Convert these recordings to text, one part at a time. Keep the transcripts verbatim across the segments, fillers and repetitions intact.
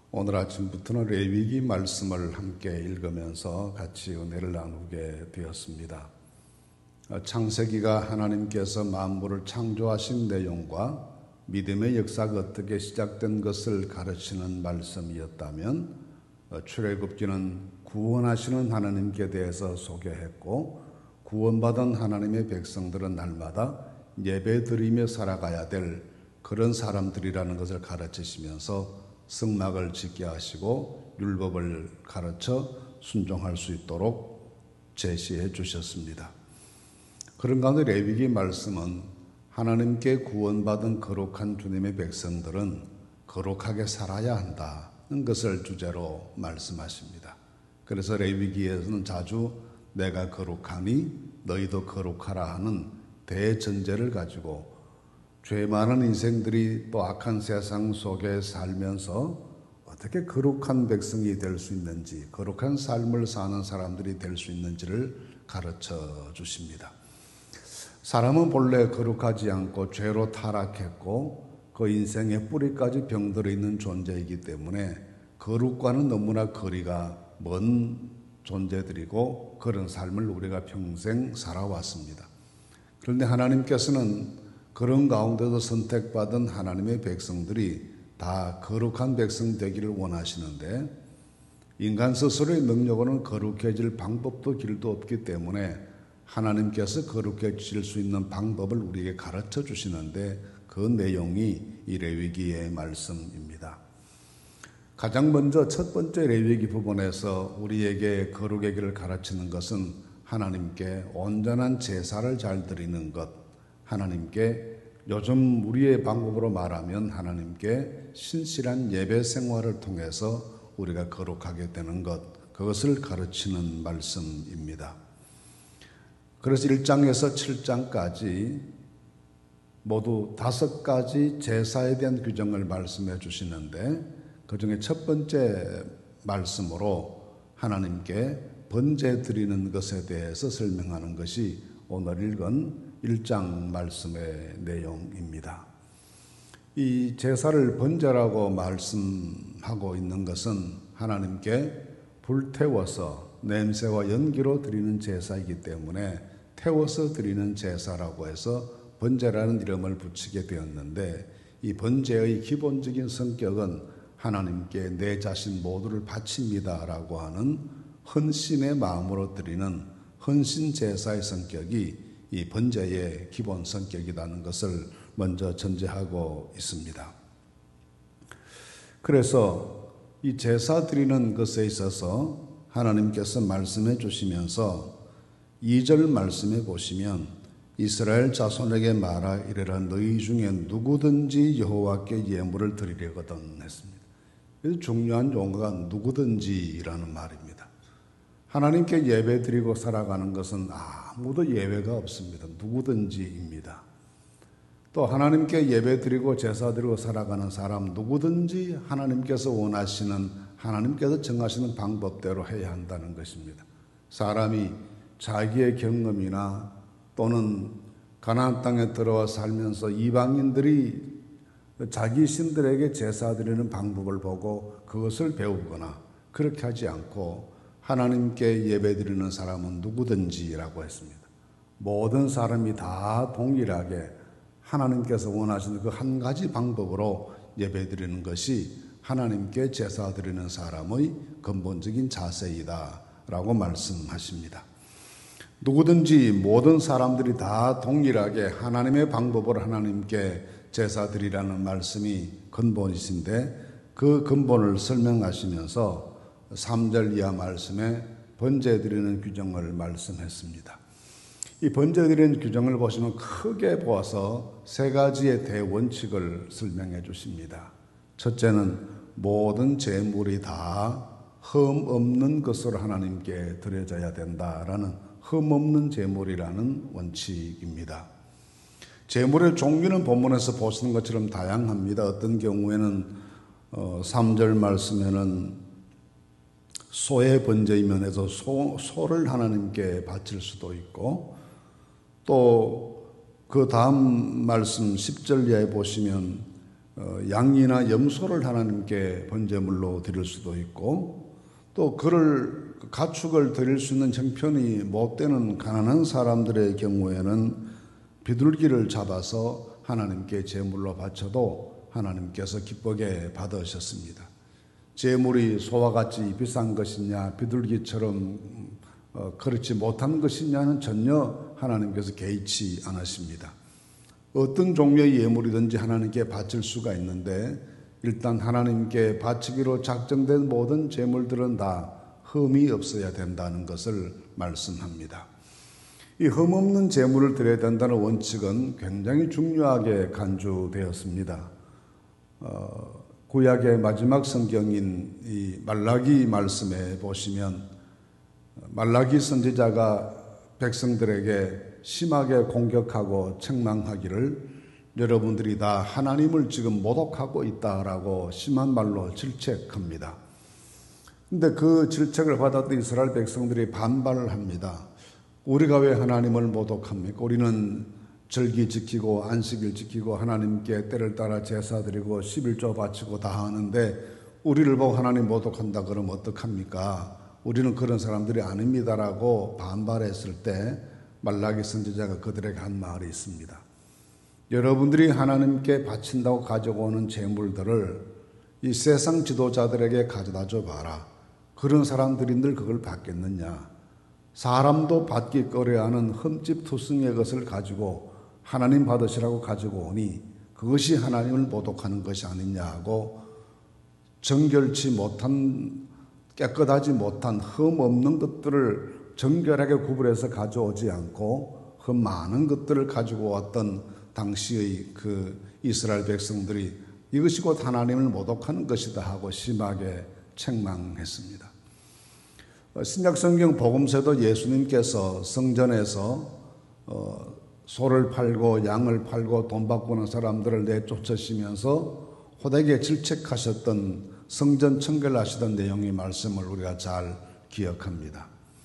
오늘 아침부터는 레위기 말씀을 함께 읽으면서 같이 은혜를 나누게 되었습니다. 창세기가 하나님께서 만물을 창조하신 내용과 믿음의 역사가 어떻게 시작된 것을 가르치는 말씀이었다면, 출애굽기는 구원하시는 하나님께 대해서 소개했고, 구원받은 하나님의 백성들은 날마다 예배드리며 살아가야 될 그런 사람들이라는 것을 가르치시면서 성막을 짓게 하시고 율법을 가르쳐 순종할 수 있도록 제시해 주셨습니다. 그런 가운데 레위기 말씀은 하나님께 구원받은 거룩한 주님의 백성들은 거룩하게 살아야 한다는 것을 주제로 말씀하십니다. 그래서 레위기에서는 자주 내가 거룩하니 너희도 거룩하라 하는 대전제를 가지고 죄 많은 인생들이 또 악한 세상 속에 살면서 어떻게 거룩한 백성이 될 수 있는지, 거룩한 삶을 사는 사람들이 될 수 있는지를 가르쳐 주십니다. 사람은 본래 거룩하지 않고 죄로 타락했고 그 인생의 뿌리까지 병들어 있는 존재이기 때문에 거룩과는 너무나 거리가 먼 존재들이고 그런 삶을 우리가 평생 살아왔습니다. 그런데 하나님께서는 그런 가운데도 선택받은 하나님의 백성들이 다 거룩한 백성 되기를 원하시는데, 인간 스스로의 능력으로는 거룩해질 방법도 길도 없기 때문에 하나님께서 거룩해질 수 있는 방법을 우리에게 가르쳐 주시는데, 그 내용이 이 레위기의 말씀입니다. 가장 먼저 첫 번째 레위기 부분에서 우리에게 거룩의 길을 가르치는 것은 하나님께 온전한 제사를 잘 드리는 것, 하나님께 요즘 우리의 방법으로 말하면 하나님께 신실한 예배 생활을 통해서 우리가 거룩하게 되는 것, 그것을 가르치는 말씀입니다. 그래서 일 장에서 칠 장까지 모두 다섯 가지 제사에 대한 규정을 말씀해 주시는데, 그 중에 첫 번째 말씀으로 하나님께 번제 드리는 것에 대해서 설명하는 것이 오늘 읽은 일 장 말씀의 내용입니다. 이 제사를 번제라고 말씀하고 있는 것은 하나님께 불태워서 냄새와 연기로 드리는 제사이기 때문에 태워서 드리는 제사라고 해서 번제라는 이름을 붙이게 되었는데, 이 번제의 기본적인 성격은 하나님께 내 자신 모두를 바칩니다라고 하는 헌신의 마음으로 드리는 헌신 제사의 성격이 이 번제의 기본 성격이라는 것을 먼저 전제하고 있습니다. 그래서 이 제사 드리는 것에 있어서 하나님께서 말씀해 주시면서 이 절 말씀해 보시면, 이스라엘 자손에게 말하 이르라 너희 중에 누구든지 여호와께 예물을 드리려거든 했습니다. 그래서 중요한 용어가 누구든지라는 말입니다. 하나님께 예배 드리고 살아가는 것은 아무도 예외가 없습니다. 누구든지입니다. 또 하나님께 예배 드리고 제사 드리고 살아가는 사람 누구든지 하나님께서 원하시는, 하나님께서 정하시는 방법대로 해야 한다는 것입니다. 사람이 자기의 경험이나 또는 가나안 땅에 들어와 살면서 이방인들이 자기 신들에게 제사 드리는 방법을 보고 그것을 배우거나 그렇게 하지 않고 하나님께 예배드리는 사람은 누구든지라고 했습니다. 모든 사람이 다 동일하게 하나님께서 원하시는 그 한 가지 방법으로 예배드리는 것이 하나님께 제사 드리는 사람의 근본적인 자세이다 라고 말씀하십니다. 누구든지 모든 사람들이 다 동일하게 하나님의 방법으로 하나님께 제사 드리라는 말씀이 근본이신데, 그 근본을 설명하시면서 삼 절 이하 말씀에 번제 드리는 규정을 말씀했습니다. 이 번제 드리는 규정을 보시면 크게 보아서 세 가지의 대원칙을 설명해 주십니다. 첫째는 모든 제물이 다 흠 없는 것으로 하나님께 드려져야 된다라는 흠 없는 제물이라는 원칙입니다. 제물의 종류는 본문에서 보시는 것처럼 다양합니다. 어떤 경우에는 어, 삼 절 말씀에는 소의 번제이면 해서 소, 소를 하나님께 바칠 수도 있고, 또 그 다음 말씀 십 절 이하에 보시면 양이나 염소를 하나님께 번제물로 드릴 수도 있고, 또 그를 가축을 드릴 수 있는 형편이 못 되는 가난한 사람들의 경우에는 비둘기를 잡아서 하나님께 제물로 바쳐도 하나님께서 기쁘게 받으셨습니다. 제물이 소와 같이 비싼 것이냐, 비둘기처럼 그렇지 못한 것이냐는 전혀 하나님께서 개의치 않으십니다. 어떤 종류의 예물이든지 하나님께 바칠 수가 있는데, 일단 하나님께 바치기로 작정된 모든 제물들은 다 흠이 없어야 된다는 것을 말씀합니다. 이 흠 없는 제물을 드려야 된다는 원칙은 굉장히 중요하게 간주되었습니다. 어, 구약의 마지막 성경인 이 말라기 말씀에 보시면, 말라기 선지자가 백성들에게 심하게 공격하고 책망하기를 여러분들이 다 하나님을 지금 모독하고 있다라고 심한 말로 질책합니다. 근데 그 질책을 받았던 이스라엘 백성들이 반발을 합니다. 우리가 왜 하나님을 모독합니까? 우리는 절기 지키고 안식일 지키고 하나님께 때를 따라 제사 드리고 십일조 바치고 다 하는데 우리를 보고 하나님 모독한다 그러면 어떡합니까? 우리는 그런 사람들이 아닙니다라고 반발했을 때 말라기 선지자가 그들에게 한 말이 있습니다. 여러분들이 하나님께 바친다고 가지고 오는 제물들을 이 세상 지도자들에게 가져다 줘 봐라. 그런 사람들이 늘 그걸 받겠느냐? 사람도 받기 꺼려하는 흠집투성이의 것을 가지고 하나님 받으시라고 가지고 오니 그것이 하나님을 모독하는 것이 아니냐고, 정결치 못한, 깨끗하지 못한 흠 없는 것들을 정결하게 구분해서 가져오지 않고 흠 많은 것들을 가지고 왔던 당시의 그 이스라엘 백성들이 이것이 곧 하나님을 모독하는 것이다 하고 심하게 책망했습니다. 신약성경 복음서도 예수님께서 성전에서 어, 소를 팔고 양을 팔고 돈 바꾸는 사람들을 내쫓으시면서 호되게 질책하셨던, 성전 청결하시던 내용의 말씀을 우리가 잘 기억합니다.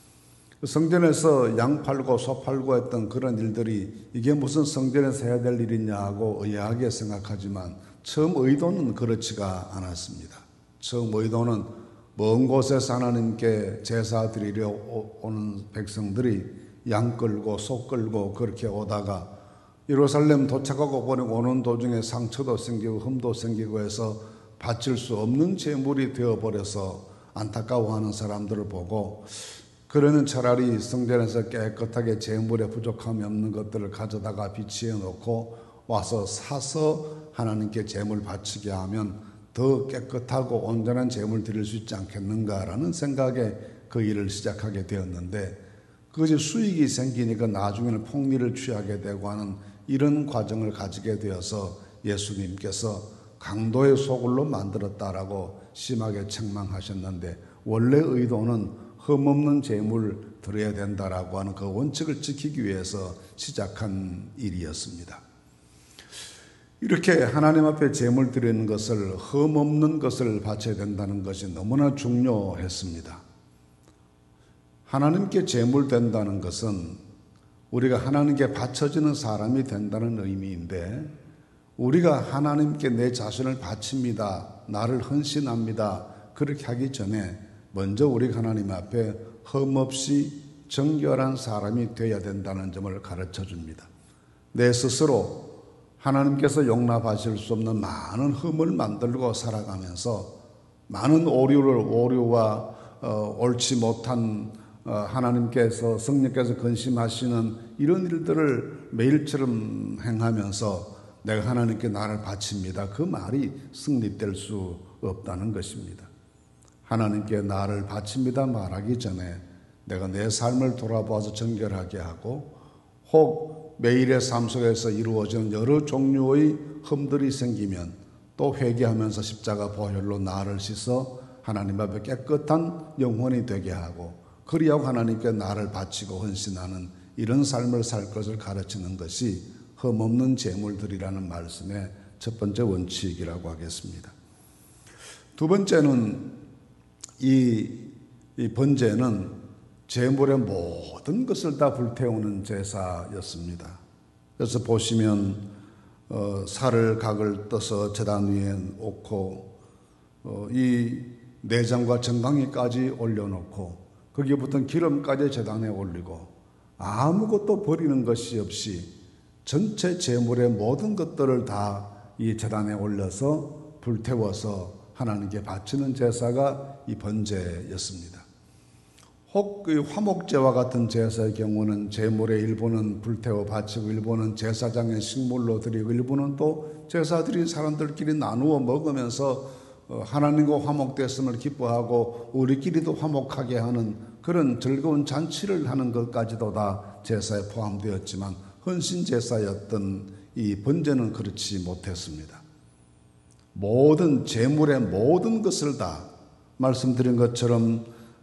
성전에서 양 팔고 소 팔고 했던 그런 일들이 이게 무슨 성전에서 해야 될 일이냐 하고 의아하게 생각하지만 처음 의도는 그렇지가 않았습니다. 처음 의도는 먼 곳에서 하나님께 제사 드리려 오는 백성들이 양 끌고 소 끌고 그렇게 오다가 예루살렘 도착하고 보니 오는 도중에 상처도 생기고 흠도 생기고 해서 바칠 수 없는 제물이 되어버려서 안타까워하는 사람들을 보고, 그러면 차라리 성전에서 깨끗하게 제물에 부족함이 없는 것들을 가져다가 비치해 놓고 와서 사서 하나님께 제물 바치게 하면 더 깨끗하고 온전한 제물 드릴 수 있지 않겠는가라는 생각에 그 일을 시작하게 되었는데, 그것이 수익이 생기니까 나중에는 폭리를 취하게 되고 하는 이런 과정을 가지게 되어서 예수님께서 강도의 소굴로 만들었다라고 심하게 책망하셨는데, 원래 의도는 흠없는 제물 드려야 된다라고 하는 그 원칙을 지키기 위해서 시작한 일이었습니다. 이렇게 하나님 앞에 제물 드리는 것을, 흠없는 것을 바쳐야 된다는 것이 너무나 중요했습니다. 하나님께 제물 된다는 것은 우리가 하나님께 바쳐지는 사람이 된다는 의미인데, 우리가 하나님께 내 자신을 바칩니다, 나를 헌신합니다, 그렇게 하기 전에 먼저 우리가 하나님 앞에 흠없이 정결한 사람이 되어야 된다는 점을 가르쳐 줍니다. 내 스스로 하나님께서 용납하실 수 없는 많은 흠을 만들고 살아가면서 많은 오류를, 오류와 어, 옳지 못한 어, 하나님께서, 성령께서 근심하시는 이런 일들을 매일처럼 행하면서 내가 하나님께 나를 바칩니다, 그 말이 성립될 수 없다는 것입니다. 하나님께 나를 바칩니다 말하기 전에 내가 내 삶을 돌아보아서 정결하게 하고, 혹 매일의 삶 속에서 이루어지는 여러 종류의 흠들이 생기면 또 회개하면서 십자가 보혈로 나를 씻어 하나님 앞에 깨끗한 영혼이 되게 하고, 그리하고 하나님께 나를 바치고 헌신하는 이런 삶을 살 것을 가르치는 것이 흠없는 제물들이라는 말씀의 첫 번째 원칙이라고 하겠습니다. 두 번째는 이, 이 번제는 제물의 모든 것을 다 불태우는 제사였습니다. 그래서 보시면 어, 살을 각을 떠서 제단 위에 놓고 어, 이 내장과 정강이까지 올려놓고 거기에 붙은 기름까지 제단에 올리고 아무것도 버리는 것이 없이 전체 제물의 모든 것들을 다 이 제단에 올려서 불태워서 하나님께 바치는 제사가 이 번제였습니다. 혹 그 화목제와 같은 제사의 경우는 제물의 일부는 불태워 바치고 일부는 제사장의 식물로 드리고 일부는 또 제사 드린 사람들끼리 나누어 먹으면서 하나님과 화목됐음을 기뻐하고 우리끼리도 화목하게 하는 그런 즐거운 잔치를 하는 것까지도 다 제사에 포함되었지만 헌신 제사였던 이 번제는 그렇지 못했습니다. 모든 제물의 모든 것을 다 말씀드린 것처럼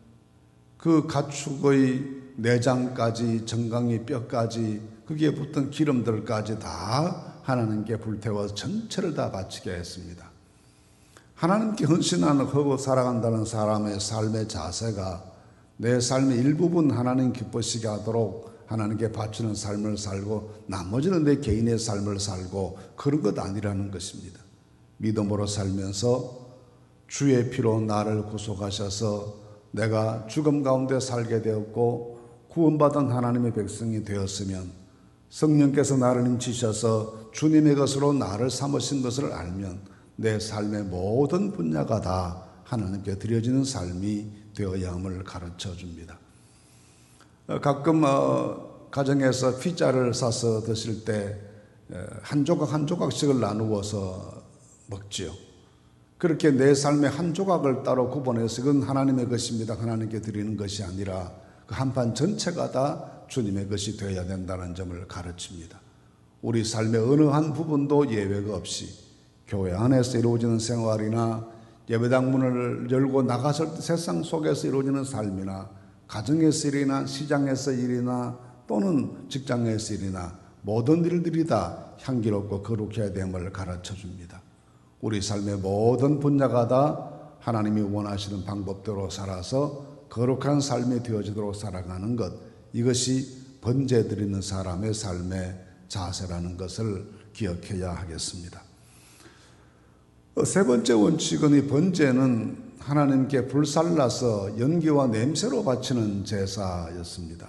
그 가축의 내장까지 정강이 뼈까지 거기에 붙은 기름들까지 다 하나님께 불태워 전체를 다 바치게 했습니다. 하나님께 헌신하고 살아간다는 사람의 삶의 자세가 내 삶의 일부분 하나님 기쁘시게 하도록 하나님께 바치는 삶을 살고 나머지는 내 개인의 삶을 살고 그런 것 아니라는 것입니다. 믿음으로 살면서 주의 피로 나를 구속하셔서 내가 죽음 가운데 살게 되었고 구원받은 하나님의 백성이 되었으면 성령께서 나를 인치셔서 주님의 것으로 나를 삼으신 것을 알면 내 삶의 모든 분야가 다 하나님께 드려지는 삶이 되어야 함을 가르쳐 줍니다. 가끔 어, 가정에서 피자를 사서 드실 때 한 조각 한 조각씩을 나누어서 먹지요. 그렇게 내 삶의 한 조각을 따로 구분해서 그건 하나님의 것입니다. 하나님께 드리는 것이 아니라 그 한 판 전체가 다 주님의 것이 되어야 된다는 점을 가르칩니다. 우리 삶의 어느 한 부분도 예외가 없이 교회 안에서 이루어지는 생활이나 예배당 문을 열고 나갔을 때 세상 속에서 이루어지는 삶이나 가정에서 일이나 시장에서 일이나 또는 직장에서 일이나 모든 일들이 다 향기롭고 거룩해야 됨을 가르쳐 줍니다. 우리 삶의 모든 분야가 다 하나님이 원하시는 방법대로 살아서 거룩한 삶이 되어지도록 살아가는 것, 이것이 번제 드리는 사람의 삶의 자세라는 것을 기억해야 하겠습니다. 세 번째 원칙은 이 번제는 하나님께 불살라서 연기와 냄새로 바치는 제사였습니다.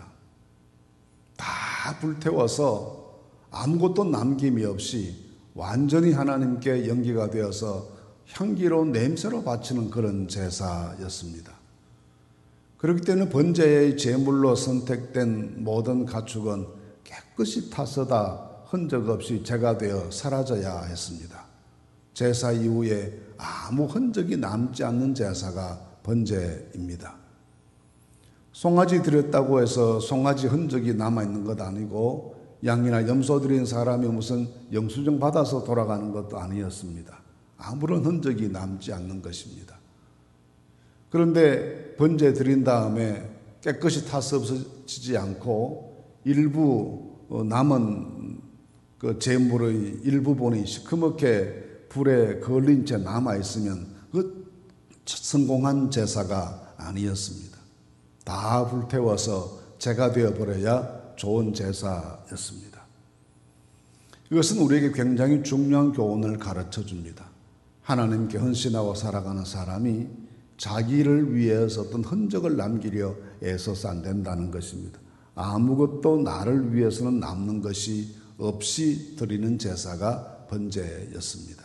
다 불태워서 아무것도 남김이 없이 완전히 하나님께 연기가 되어서 향기로운 냄새로 바치는 그런 제사였습니다. 그렇기 때문에 번제의 제물로 선택된 모든 가축은 깨끗이 타서다 흔적 없이 제가 되어 사라져야 했습니다. 제사 이후에 아무 흔적이 남지 않는 제사가 번제입니다. 송아지 드렸다고 해서 송아지 흔적이 남아있는 것 아니고 양이나 염소 드린 사람이 무슨 영수증 받아서 돌아가는 것도 아니었습니다. 아무런 흔적이 남지 않는 것입니다. 그런데 번제 드린 다음에 깨끗이 타서 없어지지 않고 일부 남은 그 제물의 일부분이 시커멓게 불에 걸린 채 남아있으면 그 성공한 제사가 아니었습니다. 다 불태워서 제가 되어버려야 좋은 제사였습니다. 이것은 우리에게 굉장히 중요한 교훈을 가르쳐 줍니다. 하나님께 헌신하고 살아가는 사람이 자기를 위해서 어떤 흔적을 남기려 애써서 안 된다는 것입니다. 아무것도 나를 위해서는 남는 것이 없이 드리는 제사가 번제였습니다.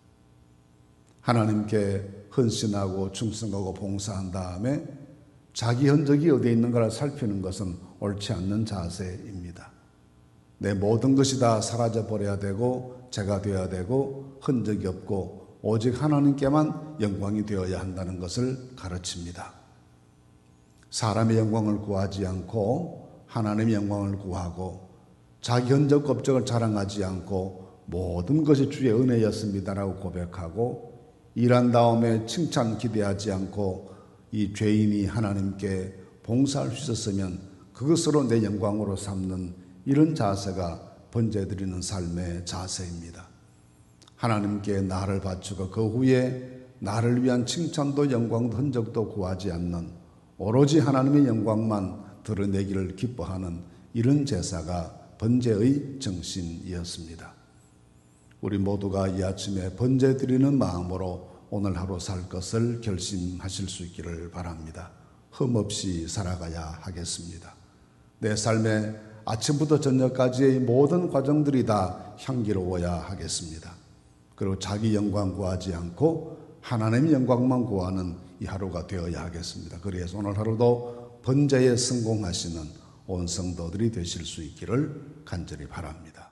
하나님께 헌신하고 충성하고 봉사한 다음에 자기 흔적이 어디에 있는가를 살피는 것은 옳지 않는 자세입니다. 내 모든 것이 다 사라져버려야 되고 제가 되어야 되고 흔적이 없고 오직 하나님께만 영광이 되어야 한다는 것을 가르칩니다. 사람의 영광을 구하지 않고 하나님의 영광을 구하고 자기 흔적 업적을 자랑하지 않고 모든 것이 주의 은혜였습니다라고 고백하고 일한 다음에 칭찬 기대하지 않고 이 죄인이 하나님께 봉사할 수 있었으면 그것으로 내 영광으로 삼는 이런 자세가 번제 드리는 삶의 자세입니다. 하나님께 나를 바치고 그 후에 나를 위한 칭찬도 영광도 흔적도 구하지 않는 오로지 하나님의 영광만 드러내기를 기뻐하는 이런 제사가 번제의 정신이었습니다. 우리 모두가 이 아침에 번제 드리는 마음으로 오늘 하루 살 것을 결심하실 수 있기를 바랍니다. 흠없이 살아가야 하겠습니다. 내 삶의 아침부터 저녁까지의 모든 과정들이 다 향기로워야 하겠습니다. 그리고 자기 영광 구하지 않고 하나님의 영광만 구하는 이 하루가 되어야 하겠습니다. 그래서 오늘 하루도 번제에 성공하시는 온 성도들이 되실 수 있기를 간절히 바랍니다.